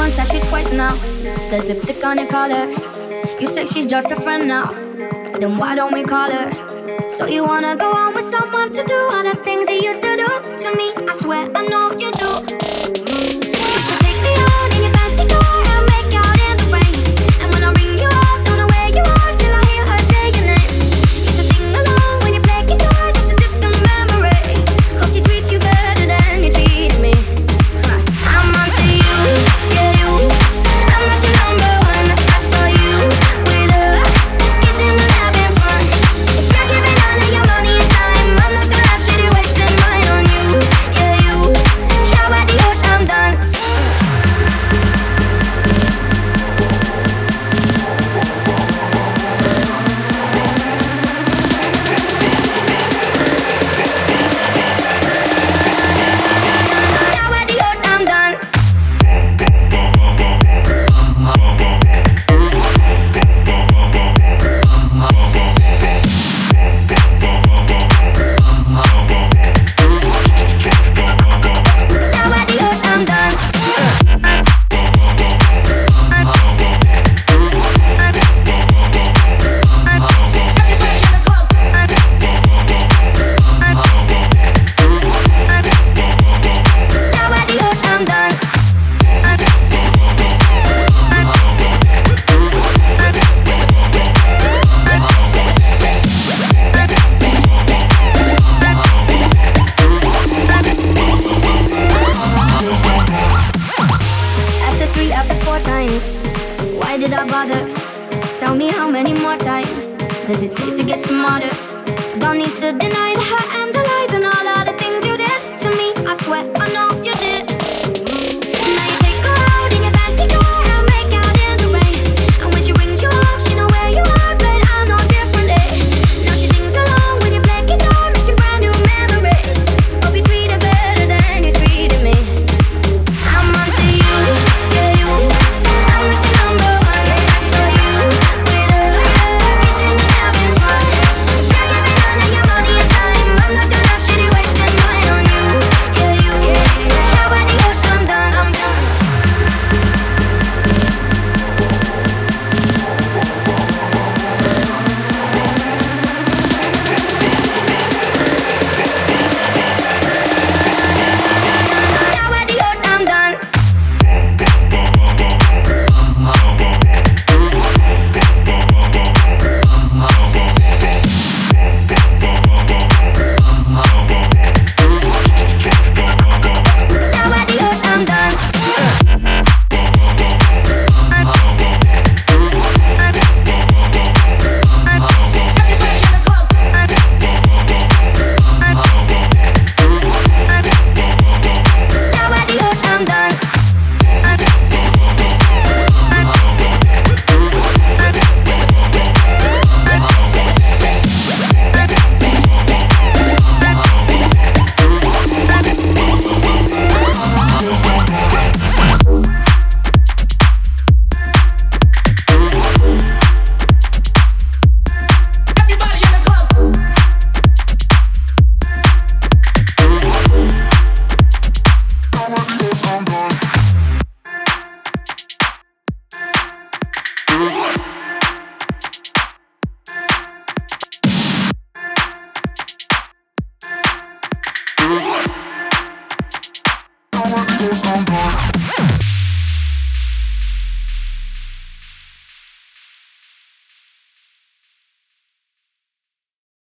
once, asked you twice now. There's lipstick on your collar. You say she's just a friend now. Then why don't we call her? So you wanna go on with someone to do all the things he used to do to me? I swear I know you do. So take me out in your fancy car and make out in the rain. And when I ring you up, don't know where you are till I hear her say your name. Used to sing along when you play guitar, that's a distant memory. Hope she treats you better than you treated me. I'm onto you, yeah you. I'm not your number one. I saw you with her, kissing and having fun. If you're giving all of your money and time, I'm not gonna ask you to wasting mine on you, yeah you. Ciao adios, I'm done. Ciao adios, I'm done. Ciao adios, I'm done. Ciao adios, I'm done. After three, after four times, why did I bother? Tell me how many more times does it take to get smarter? Don't need to deny the hurt and the lies and all of the things you did to me. I swear I know you did. Now you take her out in your fancy car and make out in the rain. And when she rings you up, she know where you are, but I know differently. Now she sings along when you play guitar, making brand new memories. Hope you treat her better than you treated me. I'm onto you, yeah you. I'm not your number one. I saw you with her, kissing and having fun. If you're giving all of your money and time, I'm not gonna ask you to wasting mine on you, yeah you. Ciao adios, I'm done, I'm done. Ciao adios, I'm done. Ciao adios, I'm done. Ciao adios, I'm done. I'm done.